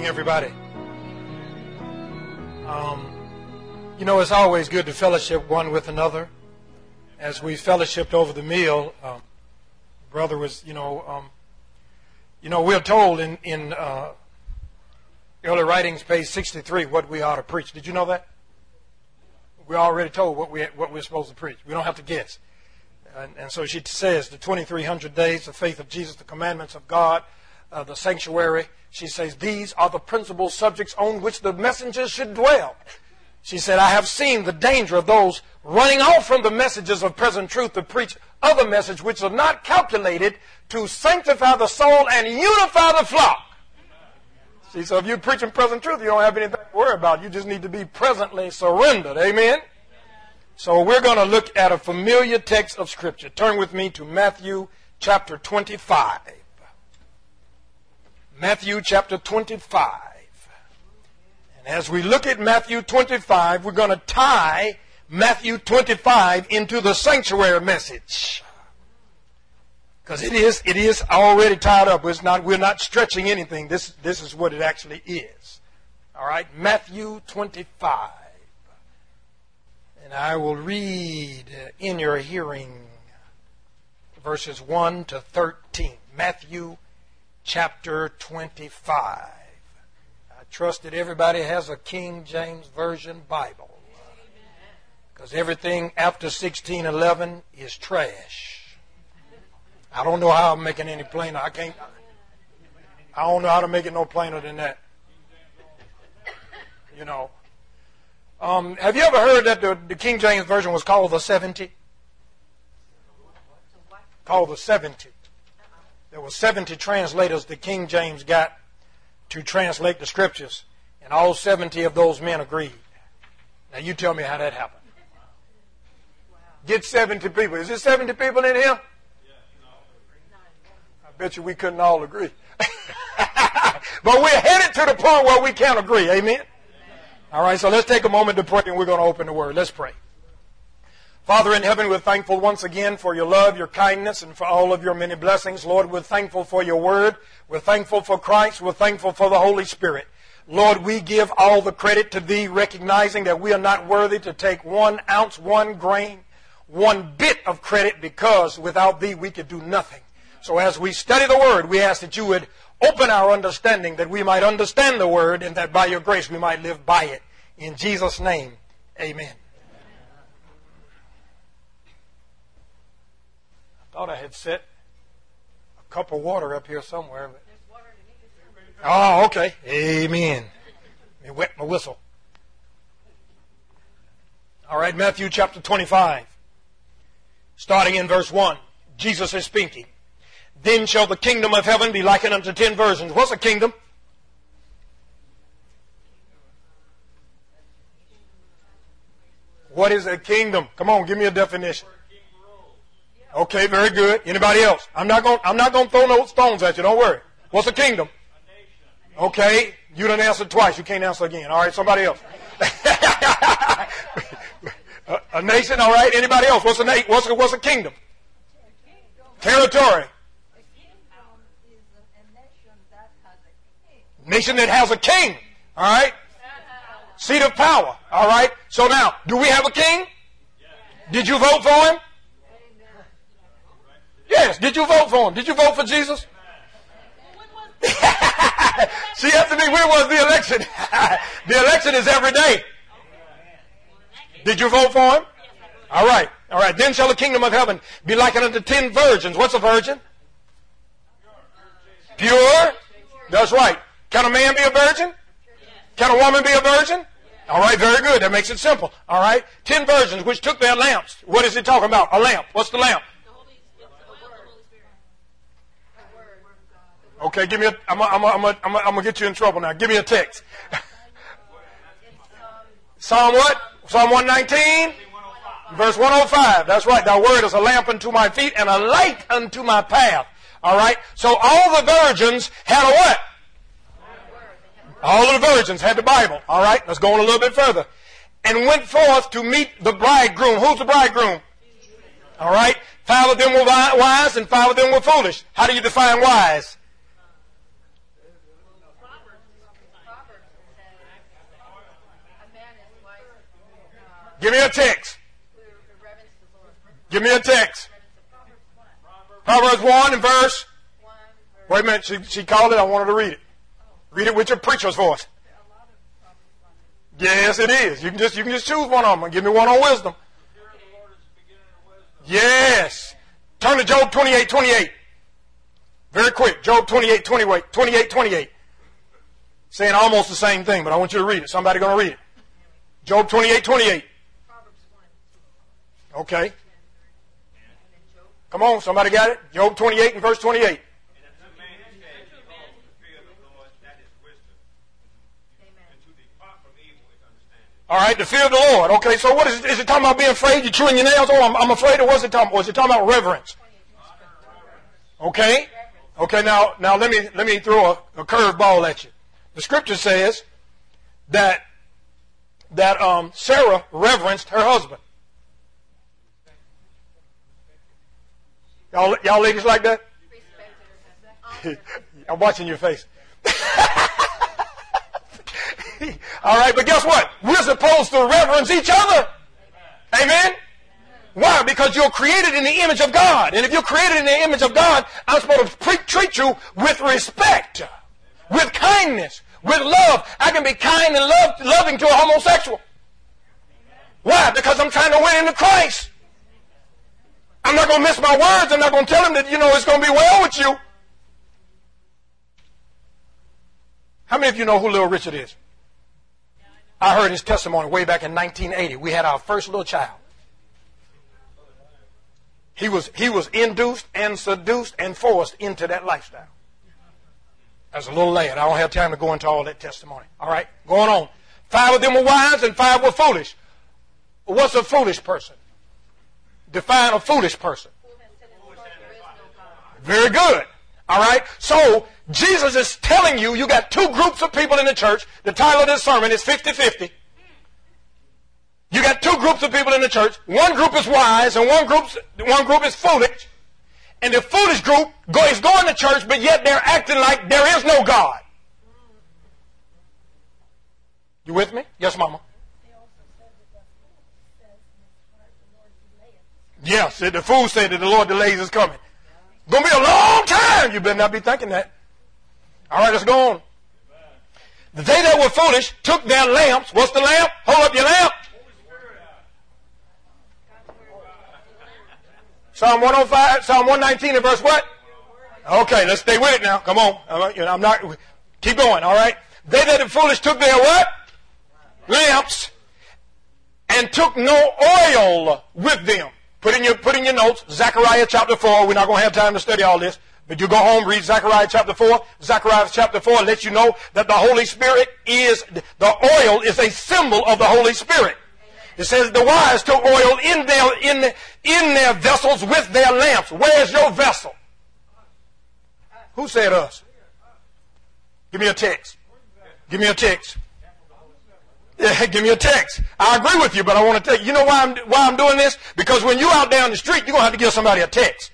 morning, everybody. It's always good to fellowship one with another. As we fellowshipped over the meal, brother was, we're told in early writings, page 63, what we ought to preach. Did you know that? We're already told what we're supposed to preach. We don't have to guess. And so she says the 2,300 days, the faith of Jesus, the commandments of God, the sanctuary. She says these are the principal subjects on which the messengers should dwell. She said, I have seen the danger of those running off from the messages of present truth to preach other messages which are not calculated to sanctify the soul and unify the flock. See, so if you're preaching present truth, you don't have anything to worry about. You just need to be presently surrendered. Amen? So we're going to look at a familiar text of Scripture. Turn with me to Matthew chapter 25. Matthew chapter 25. And as we look at Matthew 25, we're going to tie Matthew 25 into the sanctuary message. Because it is already tied up. We're not stretching anything. This is what it actually is. All right, Matthew 25. And I will read in your hearing verses 1 to 13. Matthew chapter 25. I trust that everybody has a King James Version Bible. Because everything after 1611 is trash. I don't know how I'm making any plainer. I don't know how to make it no plainer than that. Have you ever heard that the King James Version was called the 70? Called the 70. There were 70 translators the King James got to translate the Scriptures, and all 70 of those men agreed. Now you tell me how that happened. Get 70 people. Is there 70 people in here? I bet you we couldn't all agree. But we're headed to the point where we can agree. Amen? All right, so let's take a moment to pray, and we're going to open the Word. Let's pray. Father in heaven, we're thankful once again for your love, your kindness, and for all of your many blessings. Lord, we're thankful for your Word. We're thankful for Christ. We're thankful for the Holy Spirit. Lord, we give all the credit to Thee, recognizing that we are not worthy to take 1 ounce, 1 grain, 1 bit of credit, because without Thee we could do nothing. So as we study the Word, we ask that you would open our understanding, that we might understand the Word, and that by your grace we might live by it. In Jesus' name, amen. I thought I had set a cup of water up here somewhere. Oh, okay. Amen. Let me wet my whistle. All right, Matthew chapter 25. Starting in verse 1. Jesus is speaking. Then shall the kingdom of heaven be likened unto 10 virgins. What's a kingdom? What is a kingdom? Come on, give me a definition. Okay, very good. Anybody else? I'm not going to throw no stones at you. Don't worry. What's a kingdom? Okay, you done answered twice. You can't answer again. All right, somebody else. A nation. All right. Anybody else? What's a kingdom? Territory. Nation that has a king. All right. Seat of power. All right. So now, do we have a king? Did you vote for him? Yes. Did you vote for him? Did you vote for Jesus? She asked me, when was the election? The election is every day. Did you vote for him? All right. All right. Then shall the kingdom of heaven be likened unto 10 virgins. What's a virgin? Pure. That's right. Can a man be a virgin? Can a woman be a virgin? All right, very good. That makes it simple. All right. 10 virgins which took their lamps. What is he talking about? A lamp. What's the lamp? Okay, give me I'm gonna get you in trouble now. Give me a text. Psalm what? Psalm 119? Verse 105. That's right. Thy word is a lamp unto my feet and a light unto my path. All right. So all the virgins had a what? All of the virgins had the Bible. All right. Let's go on a little bit further. And went forth to meet the bridegroom. Who's the bridegroom? All right. 5 of them were wise and 5 of them were foolish. How do you define wise? Give me a text. Give me a text. Proverbs 1 and verse. Wait a minute. She called it. I want her to read it. Read it with your preacher's voice. Yes, it is. You can just choose one of them. Give me one on wisdom. Yes. Turn to Job 28:28. Very quick. Job 28:28. Saying almost the same thing, but I want you to read it. Somebody going to read it. Job 28:28. Okay. Come on, somebody got it? Job 28 and verse 28. All right, the fear of the Lord. Okay, so what is it talking about being afraid? You're chewing your nails? Oh, I'm afraid. Or what's it talking about? Was it talking about reverence? Okay. Okay, now let me throw a curveball at you. The scripture says that Sarah reverenced her husband. Y'all ladies like that? I'm watching your face. All right, but guess what? We're supposed to reverence each other. Amen? Why? Because you're created in the image of God. And if you're created in the image of God, I'm supposed to treat you with respect, with kindness, with love. I can be kind and loving to a homosexual. Why? Because I'm trying to win into Christ. I'm not going to miss my words. I'm not going to tell him that, it's going to be well with you. How many of you know who Little Richard is? I heard his testimony way back in 1980. We had our first little child. He was induced and seduced and forced into that lifestyle. As a little lad. I don't have time to go into all that testimony. All right, going on. 5 of them were wise and 5 were foolish. What's a foolish person? Define a foolish person. Very good. All right, so Jesus is telling you got 2 groups of people in the church. The title of this sermon is 50-50. You got 2 groups of people in the church. One group is wise and one group is foolish. And the foolish group is going to church, but yet they're acting like there is no God. You with me? Yes, Mama. Yes, the fool said that the Lord delays his coming. Going to be a long time. You better not be thinking that. All right, let's go on. They that were foolish took their lamps. What's the lamp? Hold up your lamp. Psalm 105, Psalm 119 and verse what? Okay, let's stay with it now. Come on. I'm not. Keep going, all right? They that were foolish took their what? Lamps. And took no oil with them. Put in your notes, Zechariah chapter 4. We're not going to have time to study all this. But you go home, read Zechariah chapter 4. Zechariah chapter 4 lets you know that the Holy Spirit the oil is a symbol of the Holy Spirit. It says the wise took oil in their vessels with their lamps. Where's your vessel? Who said us? Give me a text. Give me a text. Yeah, give me a text. I agree with you, but I want to tell you. You know why I'm doing this? Because when you're out down the street, you're going to have to give somebody a text.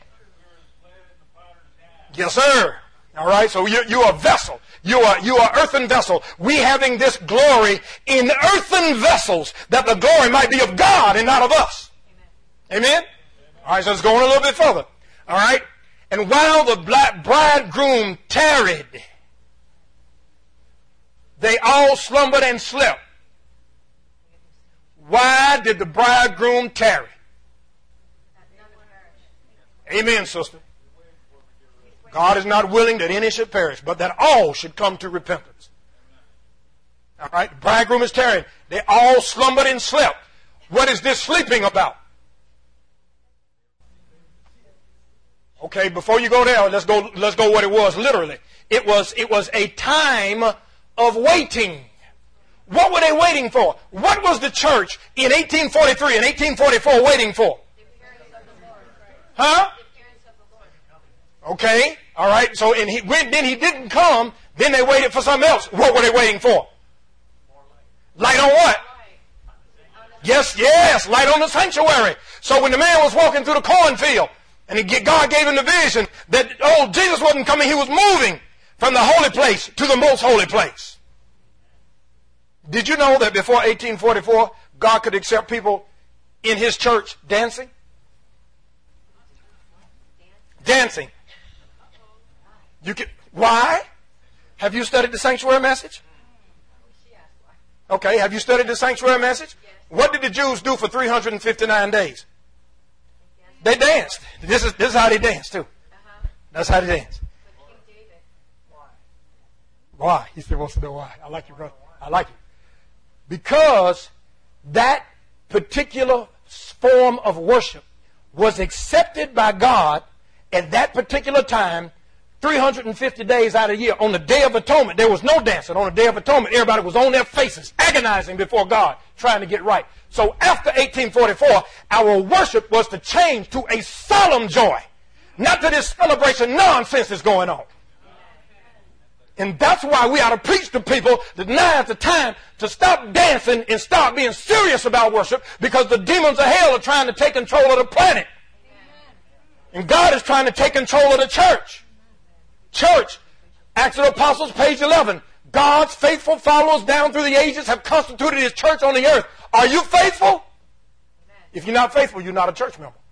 Yes, sir. All right, so you're a vessel. You are earthen vessel. We having this glory in earthen vessels, that the glory might be of God and not of us. Amen? All right, so let's go on a little bit further. All right? And while the bridegroom tarried, they all slumbered and slept. Why did the bridegroom tarry? Amen, sister. God is not willing that any should perish, but that all should come to repentance. All right? The bridegroom is tarrying. They all slumbered and slept. What is this sleeping about? Okay, before you go there, let's go what it was literally. It was a time of waiting. What were they waiting for? What was the church in 1843 and 1844 waiting for? Huh? Okay, all right. So then he didn't come. Then they waited for something else. What were they waiting for? Light on what? Yes, light on the sanctuary. So when the man was walking through the cornfield, and God gave him the vision that, Jesus wasn't coming. He was moving from the holy place to the most holy place. Did you know that before 1844, God could accept people in his church dancing? Dancing. You can, why? Have you studied the sanctuary message? Okay, have you studied the sanctuary message? What did the Jews do for 359 days? They danced. This is how they danced too. That's how they danced. Why? He still wants to know why. I like you, brother. I like you. Because that particular form of worship was accepted by God at that particular time, 350 days out of the year. On the Day of Atonement, there was no dancing. On the Day of Atonement, everybody was on their faces, agonizing before God, trying to get right. So after 1844, our worship was to change to a solemn joy, not to this celebration nonsense that's going on. And that's why we ought to preach to people that now is the time to stop dancing and start being serious about worship, because the demons of hell are trying to take control of the planet. And God is trying to take control of the church. Church, Acts of the Apostles, page 11. God's faithful followers down through the ages have constituted his church on the earth. Are you faithful? If you're not faithful, you're not a church member.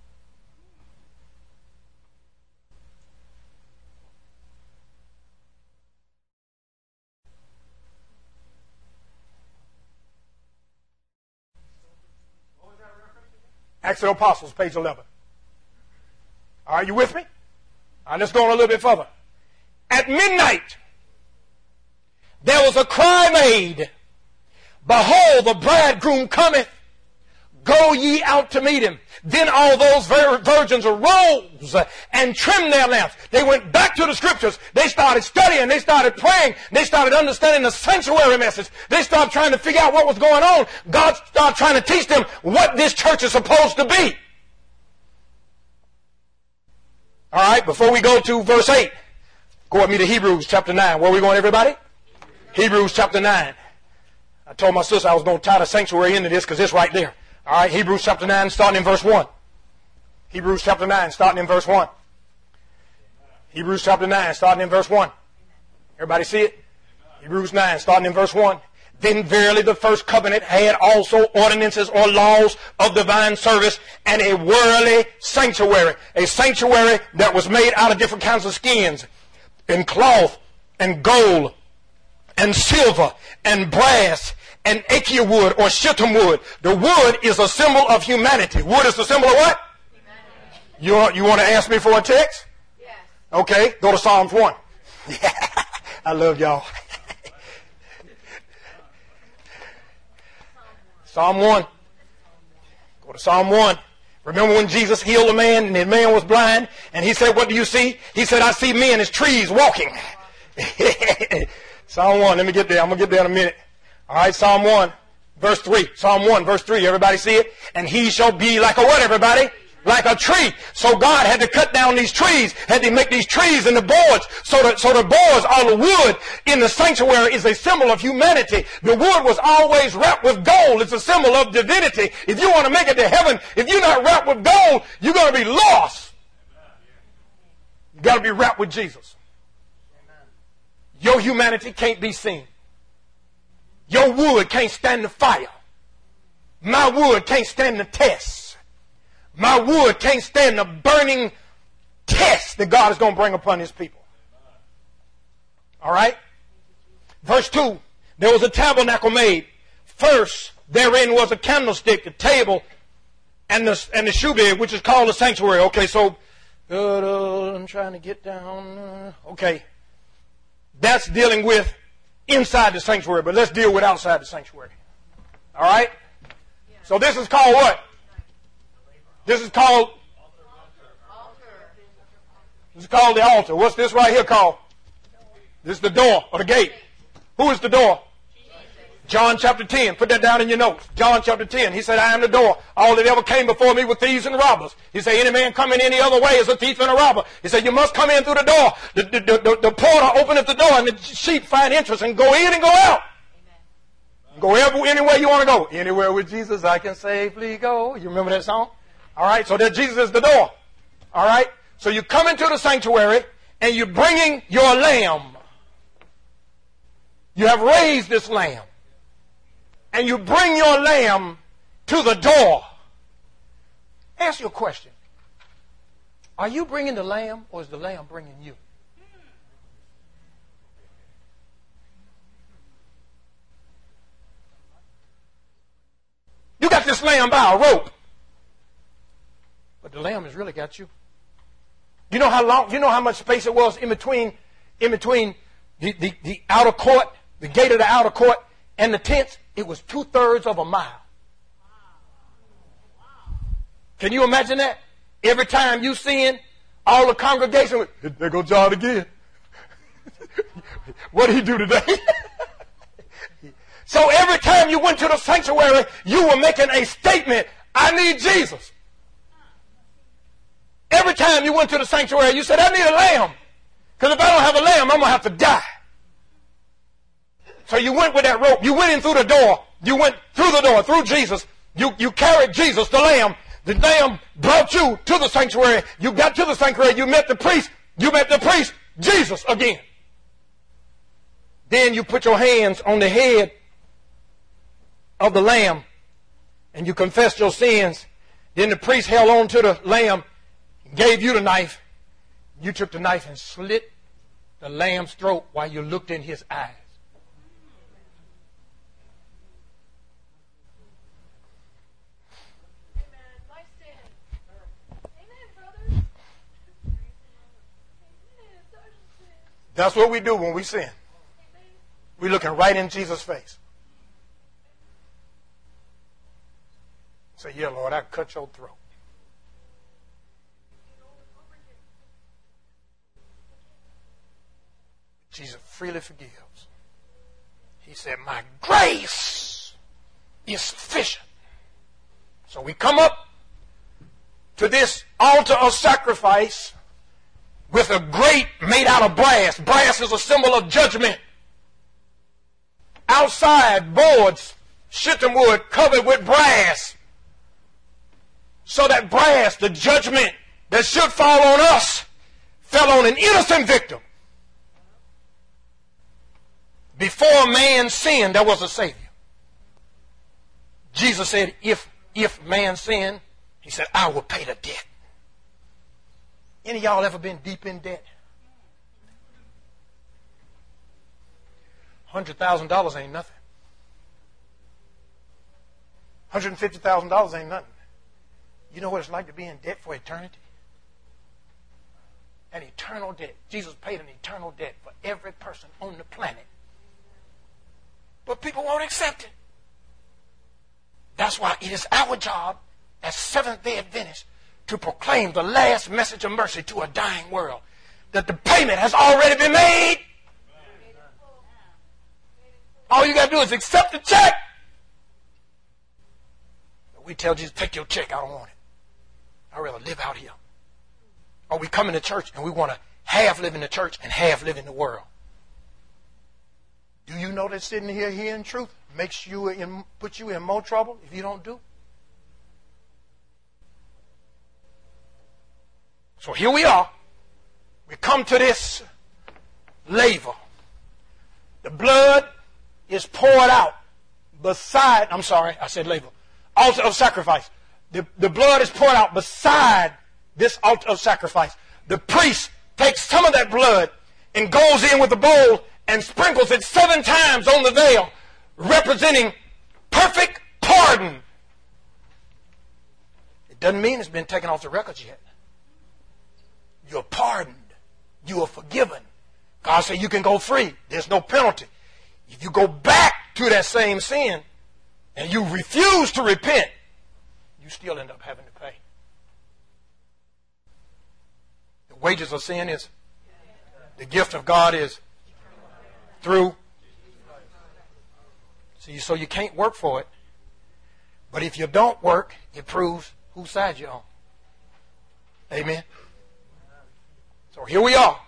Acts of the Apostles, page 11. Are you with me? All right, let's go on a little bit further. At midnight, there was a cry made, "Behold, the bridegroom cometh. Go ye out to meet him." Then all those virgins arose and trimmed their lamps. They went back to the scriptures. They started studying. They started praying. They started understanding the sanctuary message. They started trying to figure out what was going on. God started trying to teach them what this church is supposed to be. All right, before we go to verse 8, go with me to Hebrews chapter 9. Where are we going, everybody? Hebrews chapter 9. I told my sister I was going to tie the sanctuary into this because it's right there. All right, Hebrews chapter 9, starting in verse 1. Hebrews chapter 9, starting in verse 1. Hebrews chapter 9, starting in verse 1. Everybody see it? Hebrews 9, starting in verse 1. Then verily the first covenant had also ordinances or laws of divine service and a worldly sanctuary. A sanctuary that was made out of different kinds of skins and cloth and gold and silver and brass and acacia wood or shittim wood. The wood is a symbol of humanity. Wood is the symbol of what? Humanity. You want to ask me for a text? Yes. Okay, go to Psalms 1. I love y'all. Psalm 1. Go to Psalm 1. Remember when Jesus healed a man and the man was blind and he said, "What do you see?" He said, "I see men as trees walking." Psalm 1. Let me get there. I'm going to get there in a minute. All right, Psalm 1, verse 3. Psalm 1, verse 3. Everybody see it? "And he shall be like a" what, everybody? Like a tree. So God had to cut down these trees, had to make these trees into boards. So the boards, all the wood in the sanctuary is a symbol of humanity. The wood was always wrapped with gold. It's a symbol of divinity. If you want to make it to heaven, if you're not wrapped with gold, you're going to be lost. You got to be wrapped with Jesus. Your humanity can't be seen. Your wood can't stand the fire. My wood can't stand the test. My wood can't stand the burning test that God is going to bring upon his people. All right? Verse 2. There was a tabernacle made. First, therein was a candlestick, a table, and the shewbed, which is called the sanctuary. Okay, so I'm trying to get down. Okay. That's dealing with inside the sanctuary, but let's deal with outside the sanctuary. All right? So this is called what? This is called the altar. What's this right here called? This is the door or the gate. Who is the door? John chapter 10. Put that down in your notes. John chapter 10. He said, "I am the door. All that ever came before me were thieves and robbers." He said, "Any man coming any other way is a thief and a robber." He said, "You must come in through the door. The porter openeth the door and the sheep find entrance and go in and go out." Go anywhere you want to go. Anywhere with Jesus I can safely go. You remember that song? All right, so that Jesus is the door. All right, so you come into the sanctuary and you're bringing your lamb. You have raised this lamb. And you bring your lamb to the door. Ask you a question. Are you bringing the lamb or is the lamb bringing you? You got this lamb by a rope. But the lamb has really got you. You know how much space it was in between the outer court, the gate of the outer court, and the tents? It was 2/3 of a mile. Can you imagine that? Every time you sin, all the congregation would, there go John again. What did he do today? So every time you went to the sanctuary, you were making a statement, I need Jesus. Every time you went to the sanctuary, you said, I need a lamb. Because if I don't have a lamb, I'm going to have to die. So you went with that rope. You went in through the door. You went through the door, through Jesus. You carried Jesus, the lamb. The lamb brought you to the sanctuary. You got to the sanctuary. You met the priest. You met the priest, Jesus, again. Then you put your hands on the head of the lamb and you confessed your sins. Then the priest held on to the lamb, gave you the knife. You took the knife and slit the lamb's throat while you looked in his eyes. That's what we do when we sin. We're looking right in Jesus' face. Say, yeah, Lord, I cut your throat. Jesus freely forgives. He said, my grace is sufficient. So we come up to this altar of sacrifice with a grate made out of brass. Brass is a symbol of judgment. Outside, boards, shittim wood covered with brass. So that brass, the judgment that should fall on us, fell on an innocent victim. Before man sinned, there was a Savior. Jesus said, if man sinned, he said, I will pay the debt. Any of y'all ever been deep in debt? $100,000 ain't nothing. $150,000 ain't nothing. You know what it's like to be in debt for eternity? An eternal debt. Jesus paid an eternal debt for every person on the planet. But people won't accept it. That's why it is our job as Seventh-day Adventists to proclaim the last message of mercy to a dying world. That the payment has already been made. All you got to do is accept the check. We tell Jesus, take your check, I don't want it. I'd rather live out here. Or we come into church and we want to half live in the church and half live in the world. Do you know that sitting here hearing truth puts you in more trouble if you don't do? So here we are. We come to this laver. The blood is poured out beside, altar of sacrifice. The blood is poured out beside this altar of sacrifice. The priest takes some of that blood and goes in with the bowl and sprinkles it 7 times on the veil, representing perfect pardon. It doesn't mean it's been taken off the records yet. You're pardoned. You are forgiven. God said you can go free. There's no penalty. If you go back to that same sin and you refuse to repent, you still end up having to pay. The wages of sin is, the gift of God is through. See, so you can't work for it. But if you don't work, it proves whose side you're on. Amen. So here we are.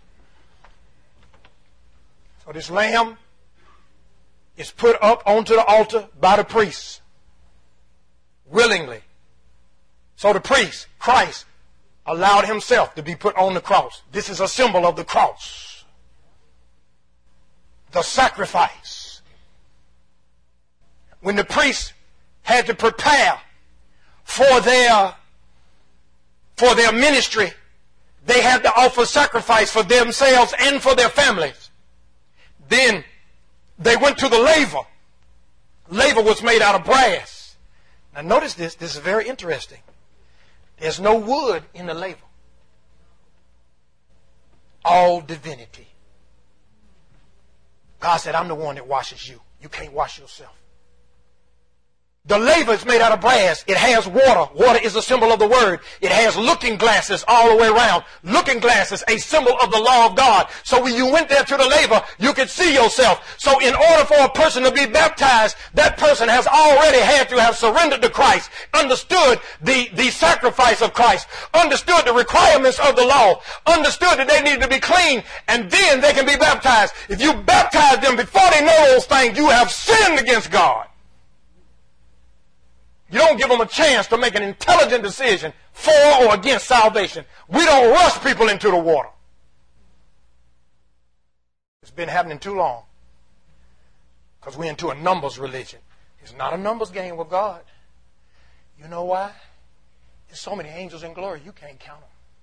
So this lamb is put up onto the altar by the priests. Willingly. So the priest, Christ, allowed himself to be put on the cross. This is a symbol of the cross. The sacrifice. When the priest had to prepare for their ministry, they had to offer sacrifice for themselves and for their families. Then they went to the laver. Laver was made out of brass. Now notice this. This is very interesting. There's no wood in the laver. All divinity. God said, I'm the one that washes you. You can't wash yourself. The laver is made out of brass. It has water. Water is a symbol of the word. It has looking glasses all the way around. Looking glasses, a symbol of the law of God. So when you went there to the laver, you could see yourself. So in order for a person to be baptized, that person has already had to have surrendered to Christ, understood the sacrifice of Christ, understood the requirements of the law, understood that they need to be clean, and then they can be baptized. If you baptize them before they know those things, you have sinned against God. You don't give them a chance to make an intelligent decision for or against salvation. We don't rush people into the water. It's been happening too long because we're into a numbers religion. It's not a numbers game with God. You know why? There's so many angels in glory, you can't count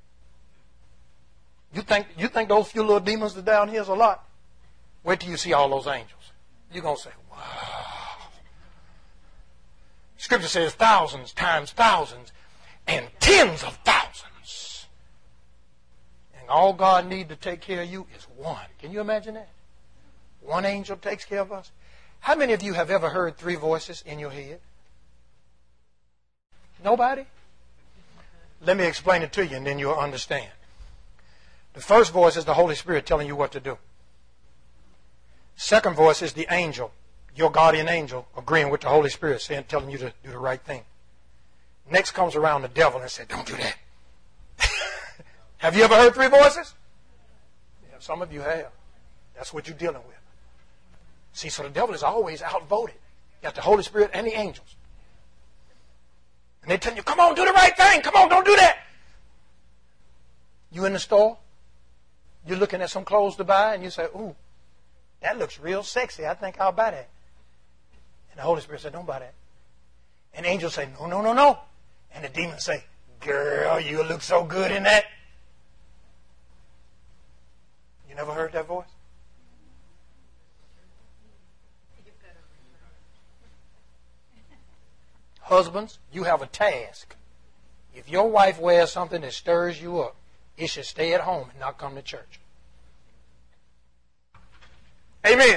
them. You think those few little demons that are down here is a lot? Wait till you see all those angels. You're going to say, wow. Scripture says thousands times thousands and tens of thousands. And all God needs to take care of you is one. Can you imagine that? One angel takes care of us. How many of you have ever heard three voices in your head? Nobody? Let me explain it to you and then you'll understand. The first voice is the Holy Spirit telling you what to do. Second voice is the angel, your guardian angel, agreeing with the Holy Spirit, saying, telling you to do the right thing. Next comes around the devil and says, don't do that. Have you ever heard three voices? Yeah, some of you have. That's what you're dealing with. See, so the devil is always outvoted. You got the Holy Spirit and the angels. And they tell you, come on, do the right thing. Come on, don't do that. You in the store, you're looking at some clothes to buy, and you say, ooh, that looks real sexy. I think I'll buy that. And the Holy Spirit said, don't buy that. And angels say, no, no, no, no. And the demons say, girl, you look so good in that. You never heard that voice? Husbands, you have a task. If your wife wears something that stirs you up, it should stay at home and not come to church. Amen.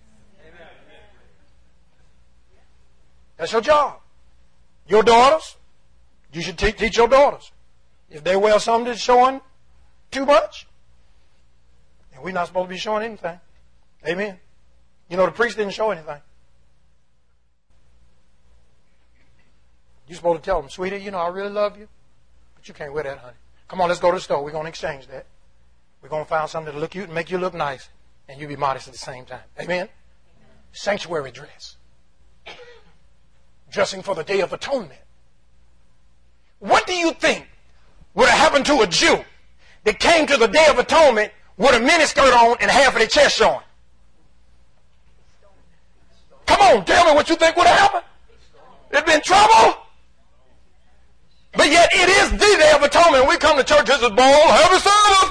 That's your job. Your daughters, you should teach your daughters. If they wear something that's showing too much, and we're not supposed to be showing anything. Amen. You know, the priest didn't show anything. You're supposed to tell them, sweetie, you know, I really love you, but you can't wear that, honey. Come on, let's go to the store. We're going to exchange that. We're going to find something that'll look cute and make you look nice, and you be modest at the same time. Amen? Sanctuary dress. Dressing for the Day of Atonement. What do you think would have happened to a Jew that came to the Day of Atonement with a miniskirt on and half of their chest showing? Come on, tell me what you think would have happened. There'd been trouble. But yet it is the Day of Atonement. We come to church, this is ball, have a service.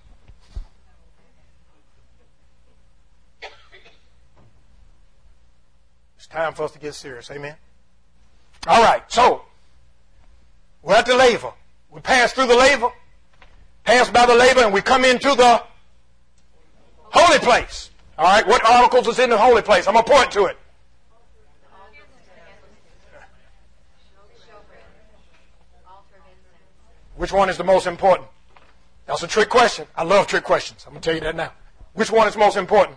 It's time for us to get serious. Amen. All right, so we're at the laver. We pass through the laver, pass by the laver, and we come into the holy place. All right, what articles is in the holy place? I'm going to point to it. Which one is the most important? That's a trick question. I love trick questions. I'm going to tell you that now. Which one is most important?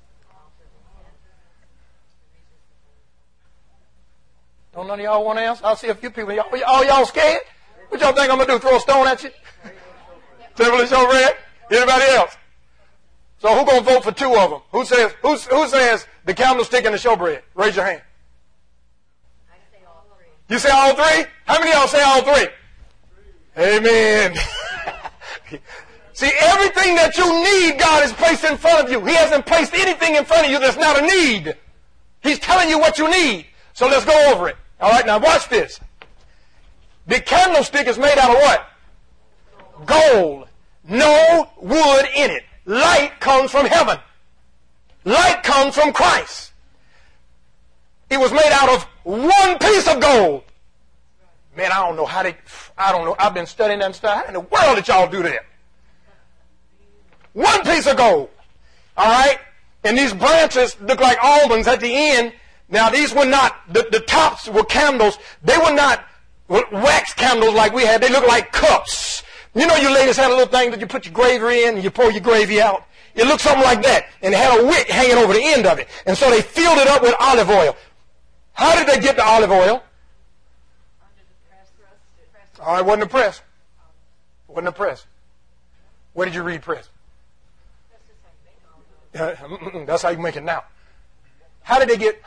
Don't none of y'all want to answer? I'll see a few people. Y'all scared? What y'all think I'm going to do? Throw a stone at you? Temple of showbread? Anybody else? So who's going to vote for two of them? Who says the candlestick and the showbread? Raise your hand. I say all three. You say all three? How many of y'all say all three? Amen. See, everything that you need, God has placed in front of you. He hasn't placed anything in front of you that's not a need. He's telling you what you need. So let's go over it. All right, now watch this. The candlestick is made out of what? Gold. No wood in it. Light comes from heaven. Light comes from Christ. It was made out of one piece of gold. Man, I don't know. I've been studying that stuff. How in the world did y'all do that? One piece of gold. All right? And these branches look like almonds at the end. Now, these were not, the tops were candles. They were not wax candles like we had. They looked like cups. You know, you ladies had a little thing that you put your gravy in and you pour your gravy out. It looked something like that. And it had a wick hanging over the end of it. And so they filled it up with olive oil. How did they get the olive oil? Oh, it wasn't a press. It wasn't a press. Where did you read press? That's how you make it now. How did they get,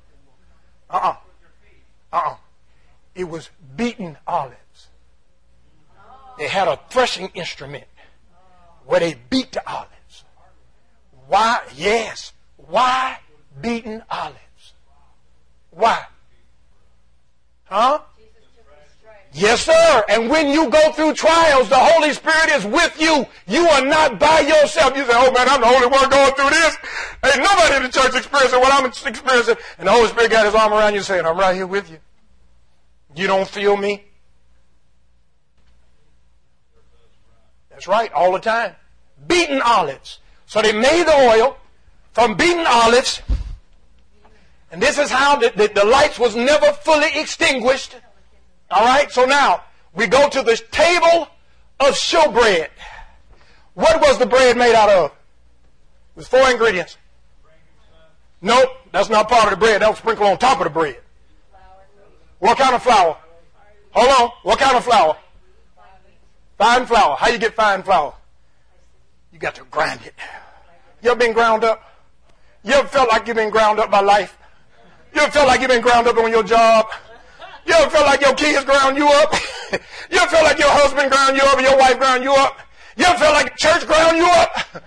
It was beaten olives. They had a threshing instrument where they beat the olives. Why? Yes. Why beaten olives? Why? Huh? Yes, sir. And when you go through trials, the Holy Spirit is with you. You are not by yourself. You say, oh man, I'm the only one going through this. Ain't nobody in the church experiencing what I'm experiencing. And the Holy Spirit got his arm around you saying, I'm right here with you. You don't feel me? That's right, all the time. Beaten olives. So they made the oil from beaten olives. And this is how the lights was never fully extinguished. All right, so now we go to the table of showbread. What was the bread made out of? It was 4 ingredients. Nope, that's not part of the bread. That was sprinkled on top of the bread. What kind of flour? Hold on, what kind of flour? Fine flour. How you get fine flour? You got to grind it. You ever been ground up? You ever felt like you've been ground up by life? You ever felt like you've been ground up on your job? You ever feel like your kids ground you up? You ever feel like your husband ground you up or your wife ground you up? You ever feel like the church ground you up?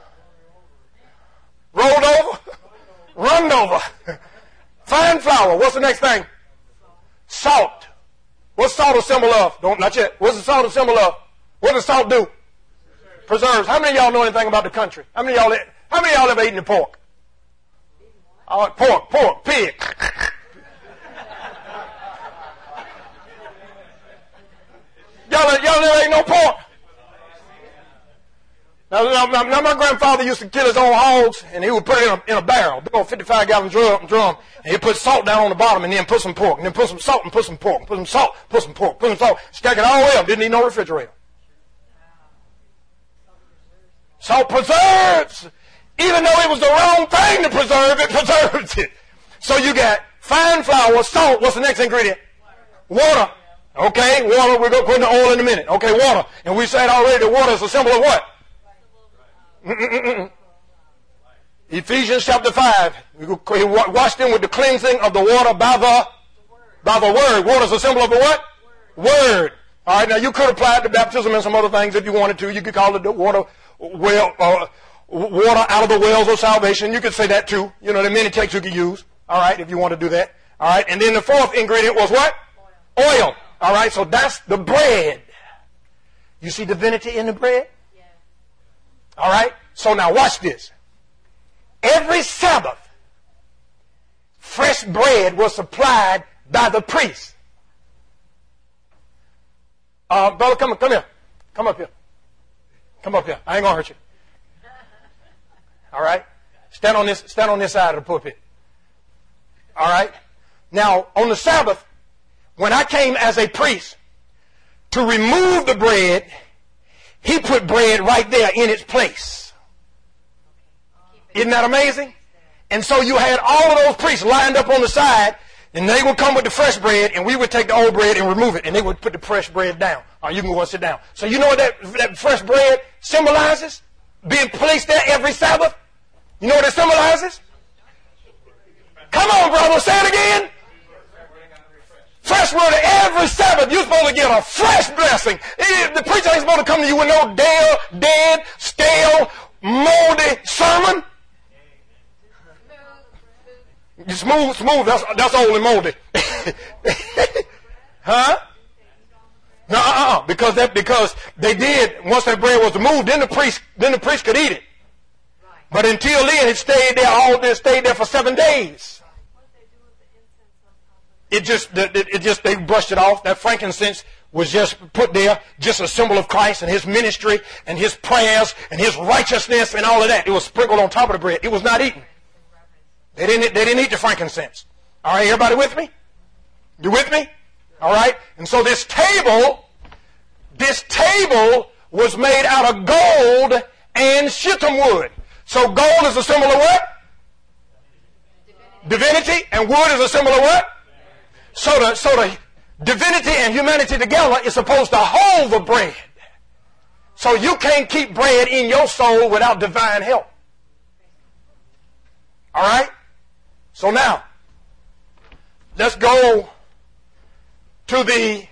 Rolled over? Runned over. Fine flour. What's the next thing? Salt. What's salt a symbol of? Not yet. What's the salt a symbol of? What does salt do? Preserves. How many of y'all know anything about the country? How many of y'all ever eaten the pork? Pork, pig. Y'all never ate no pork. Now my grandfather used to kill his own hogs, and he would put it in a barrel, big old 55-gallon drum, and he'd put salt down on the bottom, and then put some pork, and then put some salt, and put some pork, put some salt, put some pork, put some salt, stack it all the way up. Didn't need no refrigerator. Salt preserves. Even though it was the wrong thing to preserve, it preserves it. So you got fine flour, salt. What's the next ingredient? Water. Okay, water. We're going to put in the oil in a minute. Okay, water. And we said already that water is a symbol of what? Ephesians chapter 5. He washed them with the cleansing of the water by the word. Water is a symbol of the what? Word. All right, now you could apply it to baptism and some other things if you wanted to. You could call it the water water out of the wells of salvation. You could say that too. You know, there are many texts you could use. All right, if you want to do that. All right, and then the fourth ingredient was what? Oil. All right, so that's the bread. You see divinity in the bread? Yeah. All right, so now watch this. Every Sabbath, fresh bread was supplied by the priest. Brother, come here. Come up here. Come up here. I ain't gonna hurt you. All right? Stand on this side of the pulpit. All right? Now, on the Sabbath, when I came as a priest to remove the bread, he put bread right there in its place. Isn't that amazing? And so you had all of those priests lined up on the side, and they would come with the fresh bread, and we would take the old bread and remove it, and they would put the fresh bread down. Or you can go and sit down. So you know what that fresh bread symbolizes? Being placed there every Sabbath? You know what it symbolizes? Come on, brother, say it again. Fresh word every Sabbath. You're supposed to get a fresh blessing. The preacher ain't supposed to come to you with no dead, stale, moldy sermon. Smooth, that's old and moldy. Huh? No, because they did, once that bread was removed, then the priest could eat it. But until then, it stayed there for 7 days. It just they brushed it off. That frankincense was just put there, just a symbol of Christ and his ministry and his prayers and his righteousness and all of that. It was sprinkled on top of the bread. It was not eaten. They didn't eat the frankincense. All right, everybody with me? You with me? All right. And so this table was made out of gold and shittim wood. So gold is a symbol of what? Divinity. And wood is a symbol of what? So the divinity and humanity together is supposed to hold the bread. So you can't keep bread in your soul without divine help. All right? So now, let's go to the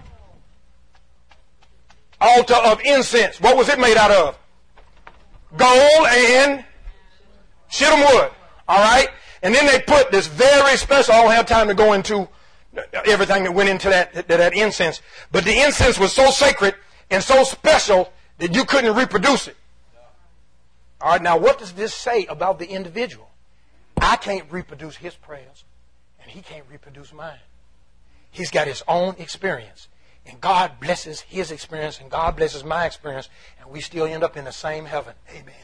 altar of incense. What was it made out of? Gold and shittim wood. All right? And then they put this very special, I don't have time to go into everything that went into that incense. But the incense was so sacred and so special that you couldn't reproduce it. All right, now what does this say about the individual? I can't reproduce his prayers, and he can't reproduce mine. He's got his own experience. And God blesses his experience, and God blesses my experience, and we still end up in the same heaven. Amen.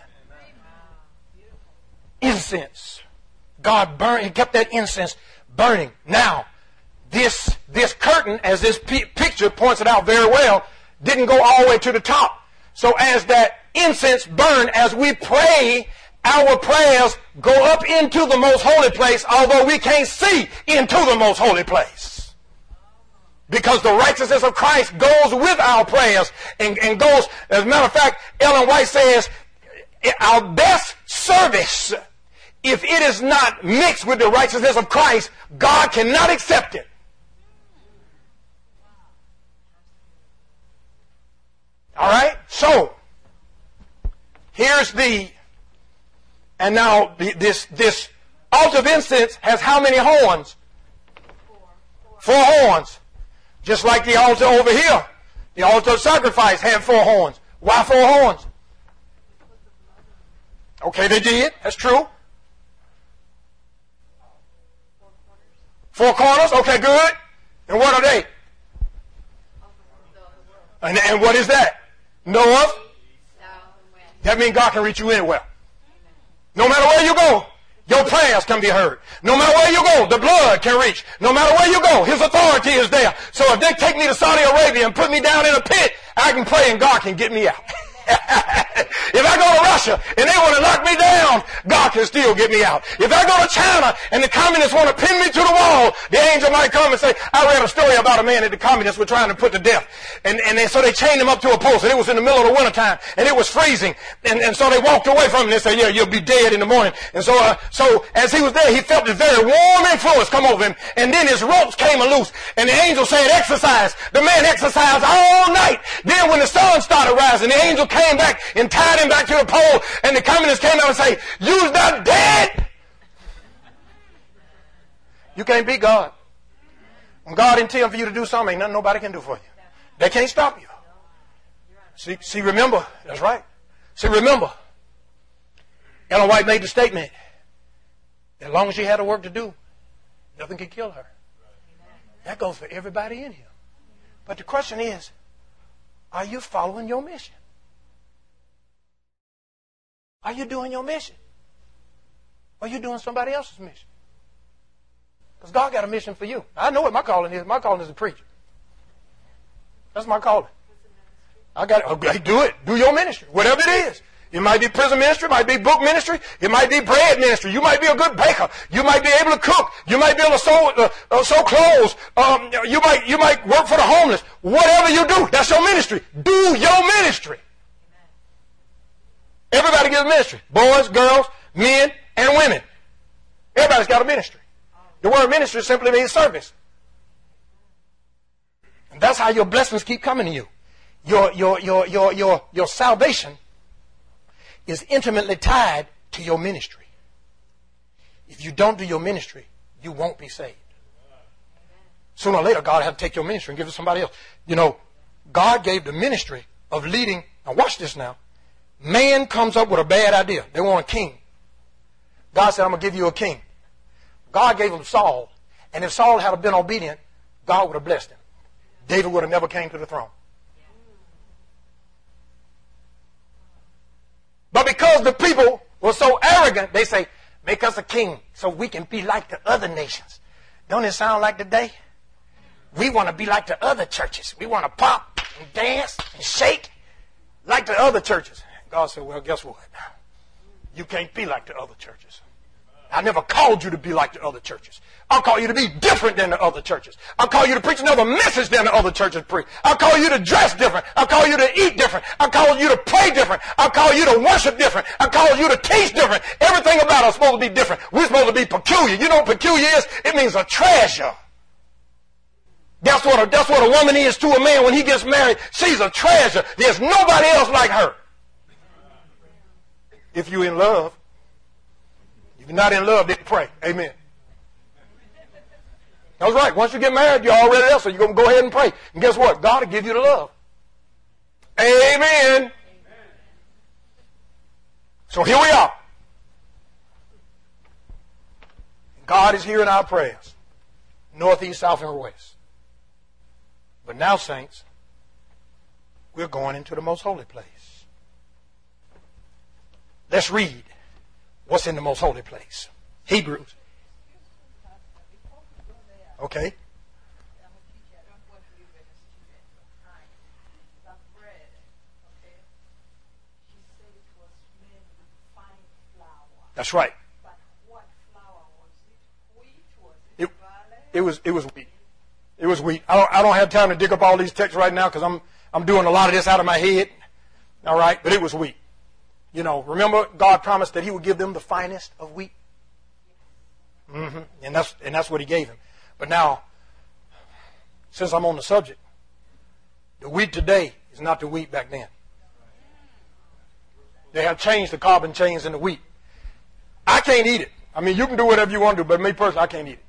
Incense. God burned, he kept that incense burning. Now, this curtain, as this picture points it out very well, didn't go all the way to the top. So as that incense burned, as we pray, our prayers go up into the most holy place, although we can't see into the most holy place. Because the righteousness of Christ goes with our prayers and goes, as a matter of fact, Ellen White says, our best service, if it is not mixed with the righteousness of Christ, God cannot accept it. All right? So, here's and now this altar of incense has how many horns? 4 horns. Just like the altar over here. The altar of sacrifice had 4 horns. Why 4 horns? Okay, they did. That's true. 4 corners. Okay, good. And what are they? And what is that? North. That means God can reach you anywhere. No matter where you go, your prayers can be heard. No matter where you go, the blood can reach. No matter where you go, his authority is there. So if they take me to Saudi Arabia and put me down in a pit, I can pray and God can get me out. If I go to Russia and they want to knock me down, God can still get me out. If I go to China and the communists want to pin me to the wall, the angel might come and say, I read a story about a man that the communists were trying to put to death. So they chained him up to a post, and it was in the middle of the wintertime, and it was freezing. And so they walked away from him and they said, yeah, you'll be dead in the morning. And so as he was there, he felt this very warm influence come over him, and then his ropes came loose, and the angel said, exercise. The man exercised all night. Then when the sun started rising, the angel came back and tied him back to the pole, and the communists came out and say, you're not dead. You can't beat God. When God intends for you to do something, ain't nothing nobody can do for you. They can't stop you. See, remember, that's right. See, remember, Ellen White made the statement, as long as she had a work to do, nothing could kill her. That goes for everybody in here. But the question is, are you following your mission? Are you doing your mission? Or are you doing somebody else's mission? Because God got a mission for you. I know what my calling is. My calling is a preacher. That's my calling. Do it. Do your ministry. Whatever it is. It might be prison ministry. It might be book ministry. It might be bread ministry. You might be a good baker. You might be able to cook. You might be able to sew clothes. You might work for the homeless. Whatever you do, that's your ministry. Do your ministry. Everybody gets a ministry. Boys, girls, men, and women. Everybody's got a ministry. The word ministry simply means service. And that's how your blessings keep coming to you. Your salvation is intimately tied to your ministry. If you don't do your ministry, you won't be saved. Sooner or later, God will have to take your ministry and give it to somebody else. You know, God gave the ministry of leading. Now watch this now. Man comes up with a bad idea. They want a king. God said, I'm going to give you a king. God gave him Saul. And if Saul had been obedient, God would have blessed him. David would have never came to the throne. But because the people were so arrogant, they say, make us a king so we can be like the other nations. Don't it sound like today? We want to be like the other churches. We want to pop and dance and shake like the other churches. God said, well, guess what? You can't be like the other churches. I never called you to be like the other churches. I'll call you to be different than the other churches. I'll call you to preach another message than the other churches preach. I'll call you to dress different. I'll call you to eat different. I'll call you to pray different. I'll call you to worship different. I'll call you to teach different. Everything about us is supposed to be different. We're supposed to be peculiar. You know what peculiar is? It means a treasure. That's what a woman is to a man when he gets married. She's a treasure. There's nobody else like her. If you're in love. If you're not in love, then pray. Amen. That's right. Once you get married, you're already there, so you're going to go ahead and pray. And guess what? God will give you the love. Amen. So here we are. God is hearing our prayers. North, east, south, and west. But now, saints, we're going into the most holy place. Let's read what's in the most holy place. Hebrews. Okay. That's right. But what flour was it? Wheat? Was it barley? It was wheat. It was wheat. I don't have time to dig up all these texts right now because I'm doing a lot of this out of my head. All right, but it was wheat. You know, remember God promised that He would give them the finest of wheat. Mm-hmm. And that's what He gave him. But now, since I'm on the subject, the wheat today is not the wheat back then. They have changed the carbon chains in the wheat. I can't eat it. I mean, you can do whatever you want to do, but me personally, I can't eat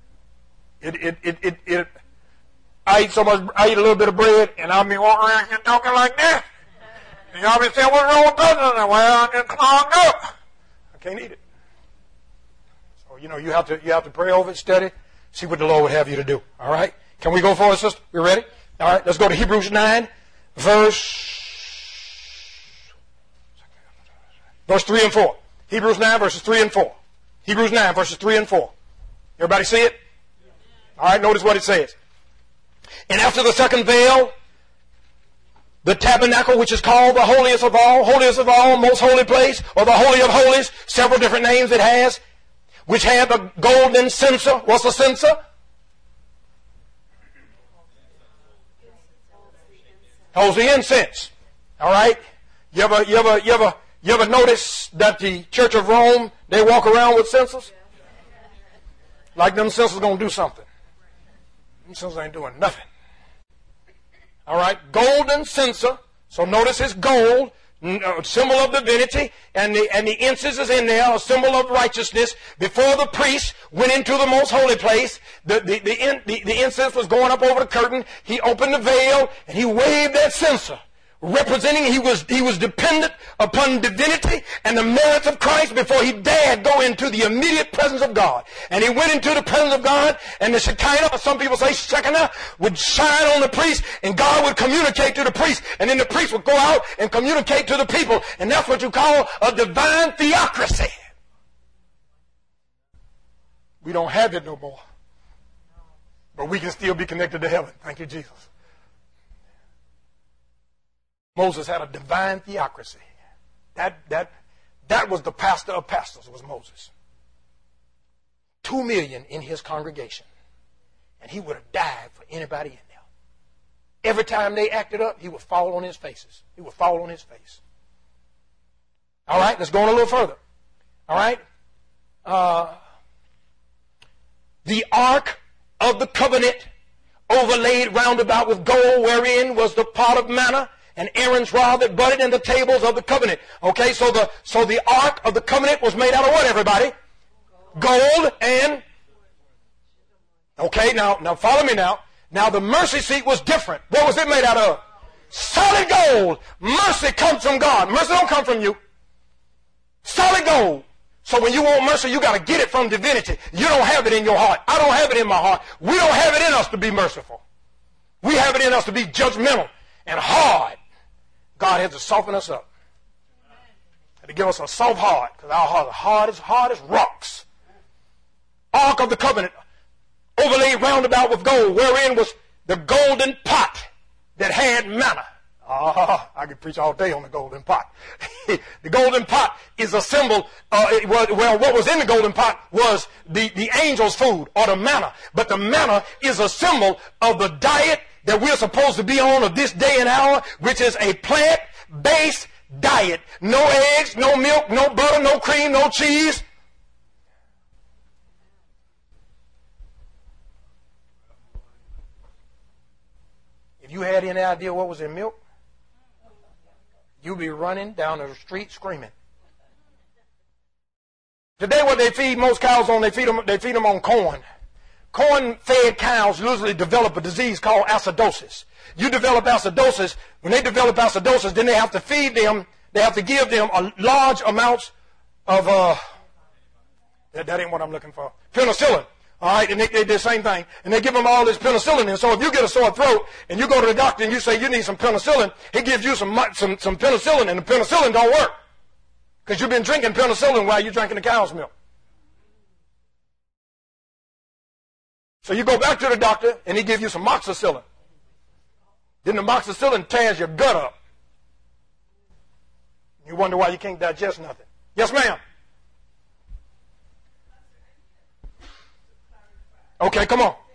it. I eat so much. I eat a little bit of bread, and I'll be walking around here talking like this. And y'all be saying, "What's wrong with that?" Well, it's clogged up. I can't eat it. So you know, you have to pray over it, study, see what the Lord would have you to do. All right? Can we go forward, sister? We ready? All right. Let's go to Hebrews 9, verse 3 and 4. Hebrews 9, verses 3 and 4. Hebrews 9, verses 3 and 4. Everybody see it? All right, notice what it says. And after the second veil, the tabernacle, which is called the holiest of all, most holy place, or the holy of holies, several different names it has, which had the golden censer. What's a censer? Holds the incense. All right? You ever notice that the Church of Rome, they walk around with censers? Like them censers going to do something. Them censers ain't doing nothing. All right? Golden censer. So notice it's gold, symbol of divinity, and the incense is in there, a symbol of righteousness. Before the priest went into the most holy place, the incense was going up over the curtain. He opened the veil, and he waved that censer, representing he was dependent upon divinity and the merits of Christ before he dared go into the immediate presence of God. And he went into the presence of God, and the Shekinah, or some people say Shekinah, would shine on the priest, and God would communicate to the priest, and then the priest would go out and communicate to the people. And that's what you call a divine theocracy. We don't have it no more. But we can still be connected to heaven. Thank you, Jesus. Moses had a divine theocracy. That was the pastor of pastors, was Moses. 2 million in his congregation. And he would have died for anybody in there. Every time they acted up, he would fall on his faces. He would fall on his face. All right, let's go on a little further. All right. The Ark of the Covenant, overlaid round about with gold, wherein was the pot of manna, and Aaron's rod that budded, in the tables of the covenant. Okay, so the Ark of the Covenant was made out of what, everybody? Gold and Okay, now follow me now. Now the mercy seat was different. What was it made out of? Solid gold. Mercy comes from God. Mercy don't come from you. Solid gold. So when you want mercy, you got to get it from divinity. You don't have it in your heart. I don't have it in my heart. We don't have it in us to be merciful. We have it in us to be judgmental and hard. God had to soften us up. Had to give us a soft heart, because our hearts are hard as rocks. Ark of the Covenant, overlaid round about with gold, wherein was the golden pot that had manna. I could preach all day on the golden pot. The golden pot is a symbol. Well, what was in the golden pot was the angel's food, or the manna. But the manna is a symbol of the diet that we're supposed to be on of this day and hour, which is a plant-based diet. No eggs, no milk, no butter, no cream, no cheese. If you had any idea what was in milk, you'd be running down the street screaming. Today, what they feed most cows on, they feed them on corn. Corn-fed cows usually develop a disease called acidosis. You develop acidosis. When they develop acidosis, then they have to feed them. They have to give them a large amounts of that ain't what I'm looking for. Penicillin. All right, and they do the same thing. And they give them all this penicillin. And so if you get a sore throat and you go to the doctor and you say you need some penicillin, he gives you some penicillin, and the penicillin don't work. Because you've been drinking penicillin while you're drinking the cow's milk. So you go back to the doctor and he gives you some moxicillin. Then the moxicillin tears your gut up. You wonder why you can't digest nothing. Yes, ma'am. Okay, come on.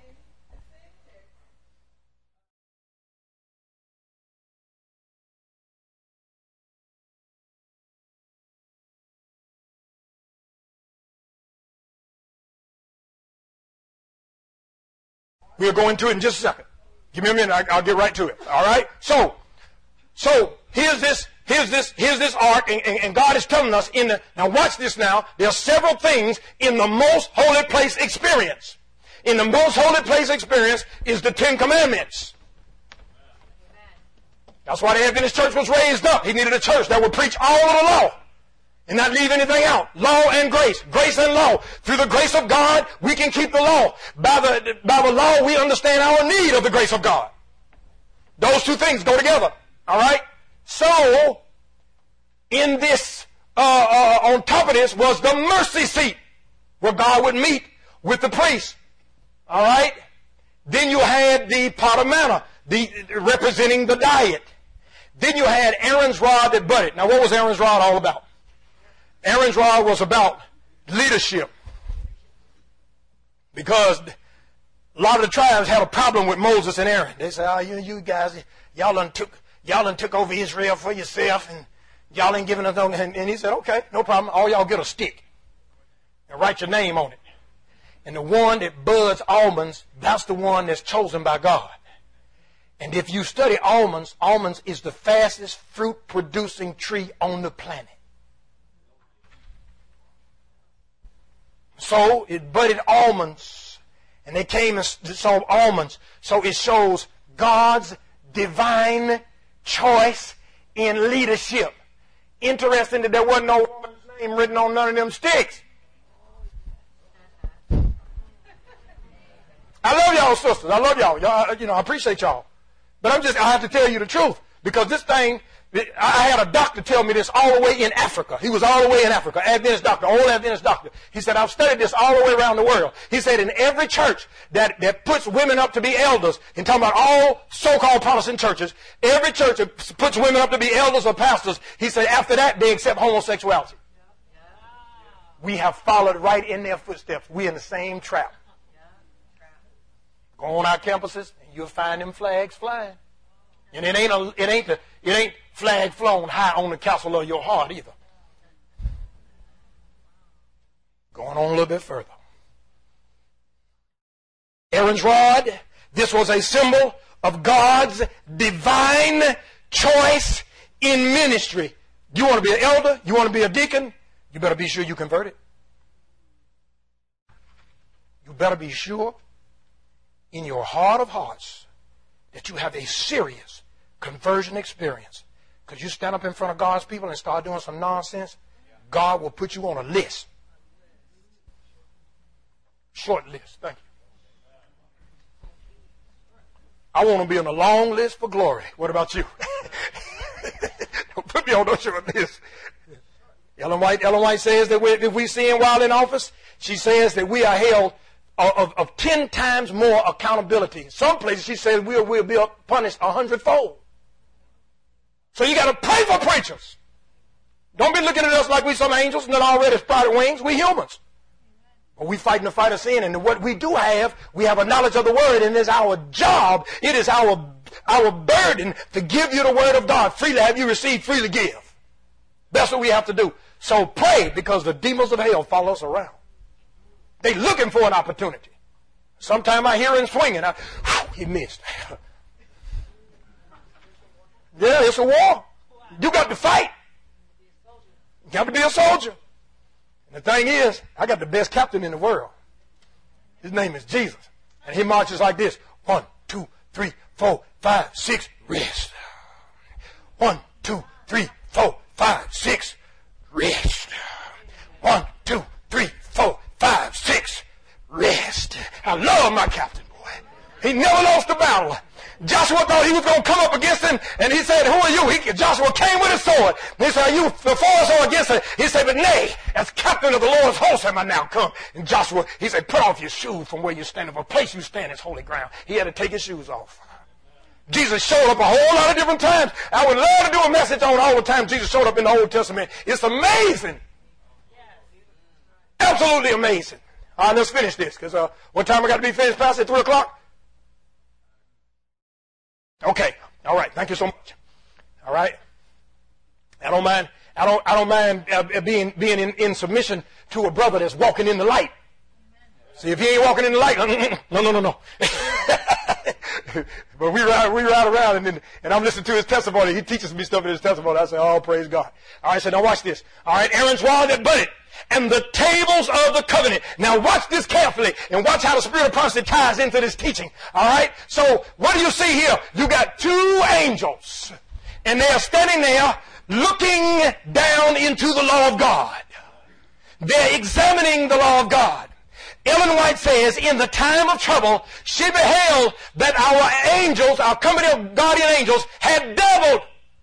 We'll go into it in just a second. Give me a minute. I'll get right to it. All right. So here's this ark, and God is telling us now watch this now. There are several things in the most holy place experience. In the most holy place experience is the 10 Commandments. That's why the Adventist church was raised up. He needed a church that would preach all of the law and not leave anything out. Law and grace. Grace and law. Through the grace of God, we can keep the law. By the law, we understand our need of the grace of God. Those two things go together. All right? So, in this, on top of this was the mercy seat, where God would meet with the priest. All right? Then you had the pot of manna, representing the diet. Then you had Aaron's rod that budded. Now, what was Aaron's rod all about? Aaron's rod was about leadership. Because a lot of the tribes had a problem with Moses and Aaron. They said, oh, you guys, y'all done took over Israel for yourself, and y'all ain't giving us no. And he said, okay, no problem. All y'all get a stick and write your name on it. And the one that buds almonds, that's the one that's chosen by God. And if you study almonds, almonds is the fastest fruit-producing tree on the planet. So it budded almonds, and they came and saw almonds. So it shows God's divine choice in leadership. Interesting that there wasn't no woman's name written on none of them sticks. I love y'all, sisters. I love y'all. I appreciate y'all. But I have to tell you the truth, because this thing, I had a doctor tell me this all the way in Africa. He was all the way in Africa, Adventist doctor, old Adventist doctor. He said, I've studied this all the way around the world. He said, in every church that puts women up to be elders, and talking about all so-called Protestant churches, every church that puts women up to be elders or pastors, he said, after that, they accept homosexuality. We have followed right in their footsteps. We're in the same trap. Go on our campuses, and you'll find them flags flying. And it ain't flag flown high on the castle of your heart either. Going on a little bit further. Aaron's rod, this was a symbol of God's divine choice in ministry. You want to be an elder? You want to be a deacon? You better be sure you converted. You better be sure in your heart of hearts that you have a serious conversion experience. Because you stand up in front of God's people and start doing some nonsense, God will put you on a list. Short list. Thank you. I want to be on a long list for glory. What about you? Don't put me on no short list. Ellen White says that if we sin while in office, she says that we are held of 10 times more accountability. Some places she says we'll be punished 100-fold. So you got to pray for preachers. Don't be looking at us like we some angels and then already sprouted wings. We humans. But we fighting the fight of sin, and what we do have, we have a knowledge of the word, and it's our job, it is our burden to give you the word of God. Freely have you received, freely give. That's what we have to do. So pray, because the demons of hell follow us around. They looking for an opportunity. Sometime I hear him swinging. He missed. Yeah, it's a war. You got to fight. You got to be a soldier. And the thing is, I got the best captain in the world. His name is Jesus. And he marches like this. 1, 2, 3, 4, 5, 6, rest. 1, 2, 3, 4, 5, 6, rest. 1, 2, 3, 4, 5, 6, rest. I love my captain, boy. He never lost a battle. Joshua thought he was going to come up against him, and he said, who are you? Joshua came with his sword. And he said, are you the force or against it? He said, but nay, as captain of the Lord's host am I now come. And Joshua, he said, put off your shoes from where you're standing. For the place you stand is holy ground. He had to take his shoes off. Jesus showed up a whole lot of different times. I would love to do a message on all the time Jesus showed up in the Old Testament. It's amazing. Absolutely amazing. All right, let's finish this, because what time I got to be finished, Pastor? At 3 o'clock? Okay. All right. Thank you so much. All right. I don't mind. I don't mind being in submission to a brother that's walking in the light. See, if he ain't walking in the light, no. But we ride around, and I'm listening to his testimony. He teaches me stuff in his testimony. I say, oh, praise God. All right. So now watch this. All right. Aaron's rod that budded, and the tables of the covenant. Now watch this carefully, and watch how the spirit of prophecy ties into this teaching. All right. So what do you see here? You got 2 angels, and they are standing there looking down into the law of God. They're examining the law of God. Ellen White says, in the time of trouble, she beheld that our angels, our company of guardian angels, had doubled.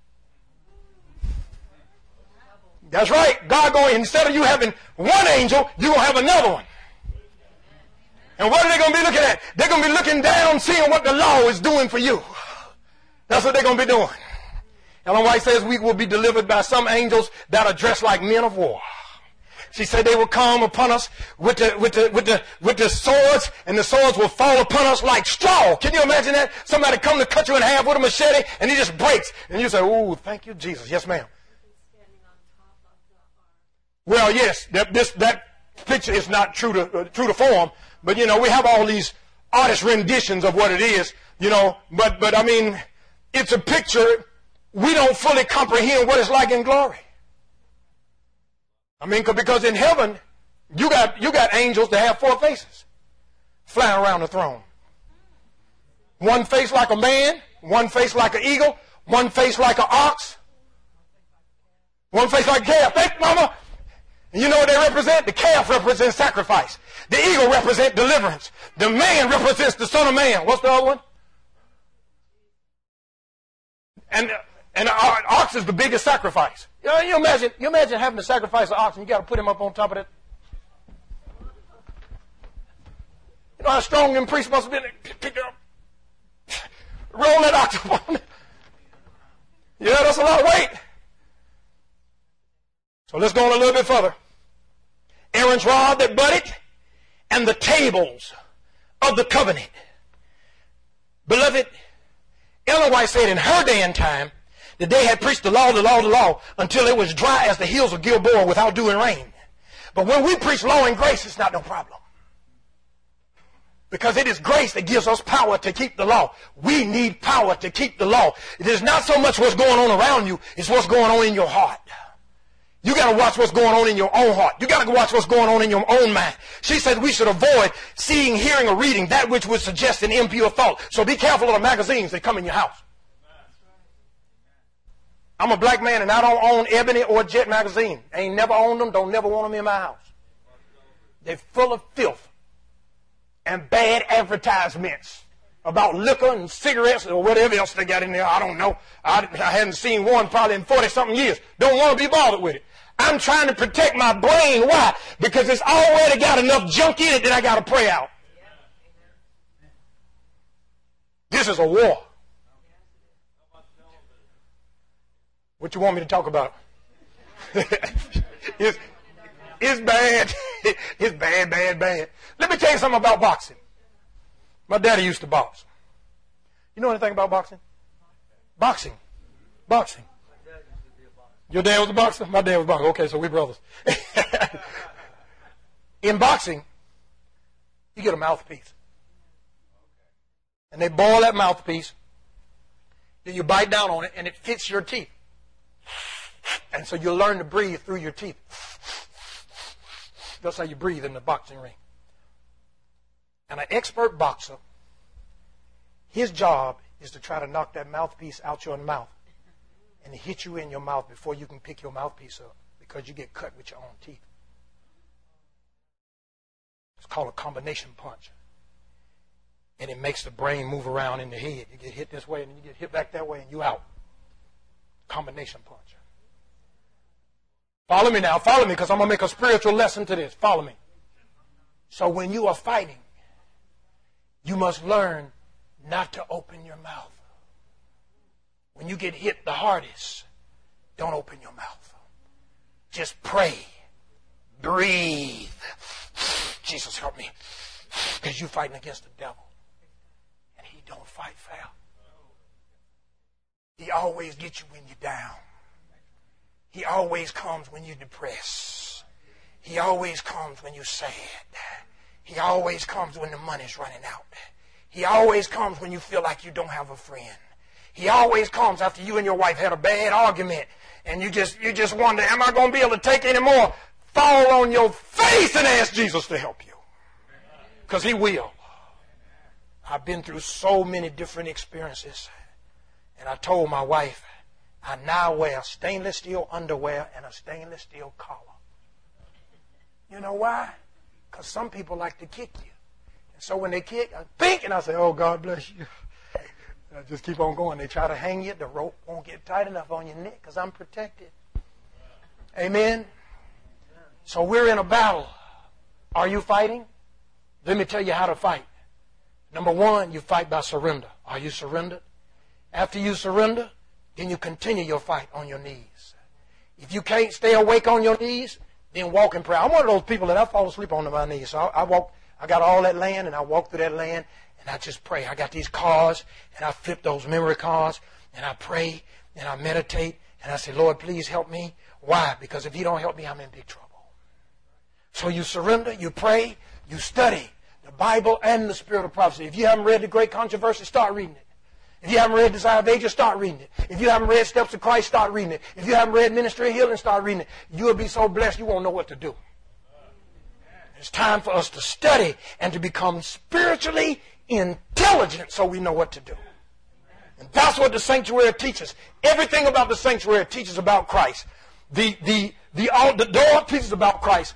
That's right. God going, instead of you having one angel, you're going to have another one. And what are they going to be looking at? They're going to be looking down, seeing what the law is doing for you. That's what they're going to be doing. Ellen White says we will be delivered by some angels that are dressed like men of war. She said they will come upon us with the swords, and the swords will fall upon us like straw. Can you imagine that? Somebody come to cut you in half with a machete, and he just breaks. And you say, ooh, thank you, Jesus. Yes, ma'am. Well, yes, that picture is not true to form, but, you know, we have all these artist renditions of what it is, you know, but I mean, it's a picture. We don't fully comprehend what it's like in glory. I mean, because in heaven, you got angels that have 4 faces flying around the throne. One face like a man, one face like an eagle, one face like an ox, one face like a calf. Thank you, Mama. And you know what they represent? The calf represents sacrifice. The eagle represents deliverance. The man represents the Son of Man. What's the other one? And the ox is the biggest sacrifice. You imagine having to sacrifice an ox and you got to put him up on top of that. You know how strong them priests must have been? Pick it up. Roll that ox up on it. Yeah, that's a lot of weight. So let's go on a little bit further. Aaron's rod that budded, and the tables of the covenant. Beloved, Ellen White said in her day and time that they had preached the law, until it was dry as the hills of Gilboa without dew and rain. But when we preach law and grace, it's not no problem. Because it is grace that gives us power to keep the law. We need power to keep the law. It is not so much what's going on around you, it's what's going on in your heart. You got to watch what's going on in your own heart. You got to watch what's going on in your own mind. She said we should avoid seeing, hearing, or reading that which would suggest an impure thought. So be careful of the magazines that come in your house. I'm a black man and I don't own Ebony or Jet magazine. Ain't never owned them, don't never want them in my house. They're full of filth and bad advertisements about liquor and cigarettes or whatever else they got in there. I don't know. I hadn't seen one probably in 40-something years. Don't want to be bothered with it. I'm trying to protect my brain. Why? Because it's already got enough junk in it that I got to pray out. This is a war. What you want me to talk about? It's bad. It's bad, bad, bad. Let me tell you something about boxing. My daddy used to box. You know anything about boxing? Boxing. Your dad was a boxer? My dad was a boxer. Okay, so we're brothers. In boxing, you get a mouthpiece. And they boil that mouthpiece. Then you bite down on it, and it fits your teeth. And so you'll learn to breathe through your teeth. That's how you breathe in the boxing ring. And an expert boxer, his job is to try to knock that mouthpiece out your mouth and hit you in your mouth before you can pick your mouthpiece up because you get cut with your own teeth. It's called a combination punch. And it makes the brain move around in the head. You get hit this way and then you get hit back that way and you out. Combination punch. Follow me now. Follow me because I'm going to make a spiritual lesson to this. Follow me. So when you are fighting, you must learn not to open your mouth. When you get hit the hardest, don't open your mouth. Just pray. Breathe. Jesus, help me. Because you're fighting against the devil. And he don't fight fair. He always gets you when you're down. He always comes when you're depressed. He always comes when you're sad. He always comes when the money's running out. He always comes when you feel like you don't have a friend. He always comes after you and your wife had a bad argument and you just wonder, am I going to be able to take any more? Fall on your face and ask Jesus to help you. Because he will. I've been through so many different experiences. And I told my wife, I now wear stainless steel underwear and a stainless steel collar. You know why? Because some people like to kick you. And so when they kick, I think, and I say, oh, God bless you. I just keep on going. They try to hang you. The rope won't get tight enough on your neck because I'm protected. Amen? So we're in a battle. Are you fighting? Let me tell you how to fight. Number one, you fight by surrender. Are you surrendered? After you surrender, then you continue your fight on your knees. If you can't stay awake on your knees, then walk in prayer. I'm one of those people that I fall asleep on my knees. So I got all that land, and I walk through that land, and I just pray. I got these cards, and I flip those memory cards, and I pray, and I meditate, and I say, Lord, please help me. Why? Because if you don't help me, I'm in big trouble. So you surrender, you pray, you study the Bible and the Spirit of Prophecy. If you haven't read The Great Controversy, start reading it. If you haven't read Desire of Ages, start reading it. If you haven't read Steps of Christ, start reading it. If you haven't read Ministry of Healing, start reading it. You'll be so blessed you won't know what to do. It's time for us to study and to become spiritually intelligent so we know what to do. And that's what the sanctuary teaches. Everything about the sanctuary teaches about Christ. The door teaches about Christ.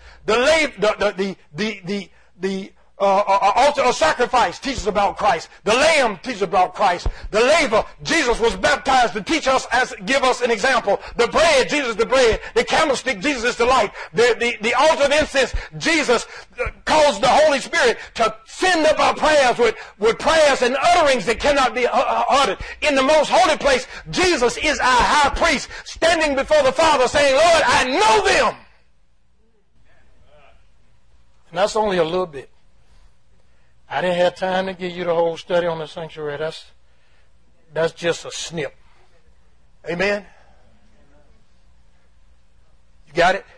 The altar of sacrifice teaches about Christ. The lamb teaches about Christ. The laver, Jesus was baptized to teach us, give us an example. The bread, Jesus is the bread. The candlestick, Jesus is the light. The altar of incense, Jesus caused the Holy Spirit to send up our prayers with prayers and utterings that cannot be uttered. In the most holy place, Jesus is our high priest, standing before the Father saying, Lord, I know them. And that's only a little bit. I didn't have time to give you the whole study on the sanctuary. That's just a snip. Amen? You got it?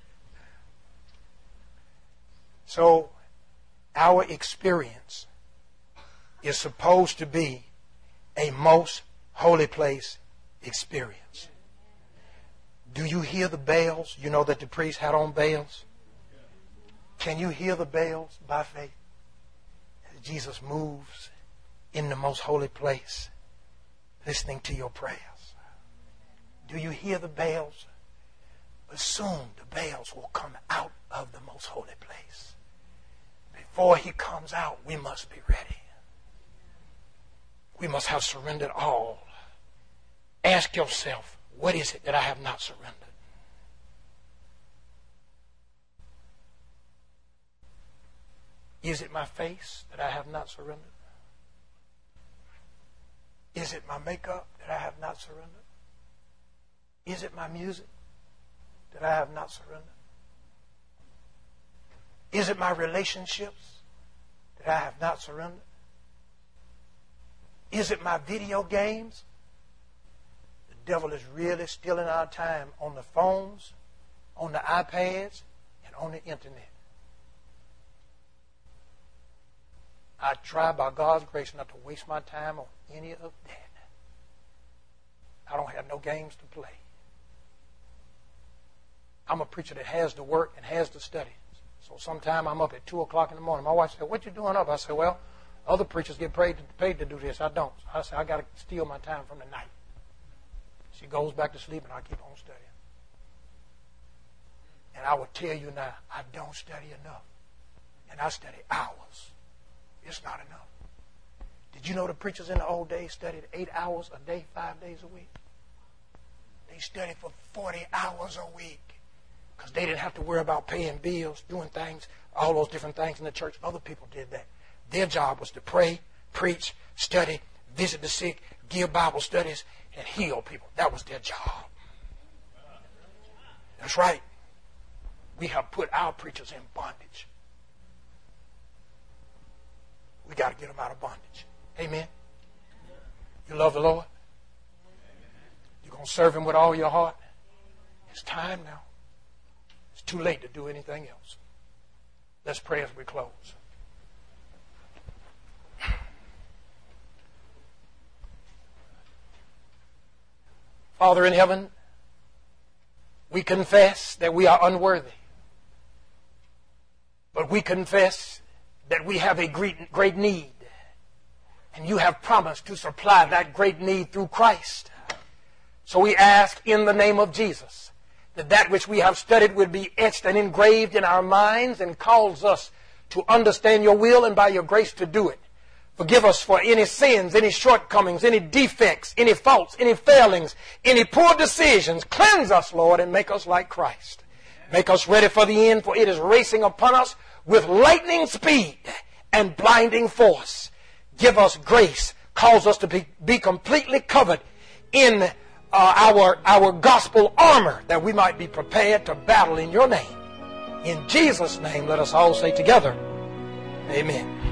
So, our experience is supposed to be a most holy place experience. Do you hear the bells? You know that the priest had on bells. Can you hear the bells by faith? As Jesus moves in the most holy place, listening to your prayers. Do you hear the bells? But soon the bells will come out of the most holy place. Before he comes out, we must be ready. We must have surrendered all. Ask yourself, what is it that I have not surrendered? Is it my face that I have not surrendered? Is it my makeup that I have not surrendered? Is it my music that I have not surrendered? Is it my relationships that I have not surrendered? Is it my video games? The devil is really stealing our time on the phones, on the iPads, and on the internet. I try by God's grace not to waste my time on any of that. I don't have no games to play. I'm a preacher that has to work and has to study. So sometime I'm up at 2 o'clock in the morning. My wife said, "What you doing up?" I said, "Well, other preachers get paid to do this. I don't." So I said, "I got to steal my time from the night." She goes back to sleep and I keep on studying. And I will tell you now, I don't study enough. And I study hours. It's not enough. Did you know the preachers in the old days studied 8 hours a day, 5 days a week? They studied for 40 hours a week because they didn't have to worry about paying bills, doing things, all those different things in the church. Other people did that. Their job was to pray, preach, study, visit the sick, give Bible studies, and heal people. That was their job. That's right. We have put our preachers in bondage. We got to get them out of bondage. Amen. You love the Lord? You're going to serve Him with all your heart? It's time now. It's too late to do anything else. Let's pray as we close. Father in heaven, we confess that we are unworthy. But we confess that we have a great need. And you have promised to supply that great need through Christ. So we ask in the name of Jesus that which we have studied would be etched and engraved in our minds and cause us to understand your will and by your grace to do it. Forgive us for any sins, any shortcomings, any defects, any faults, any failings, any poor decisions. Cleanse us, Lord, and make us like Christ. Make us ready for the end, for it is racing upon us with lightning speed and blinding force. Give us grace. Cause us to be completely covered in our gospel armor, that we might be prepared to battle in your name. In Jesus' name, let us all say together, amen.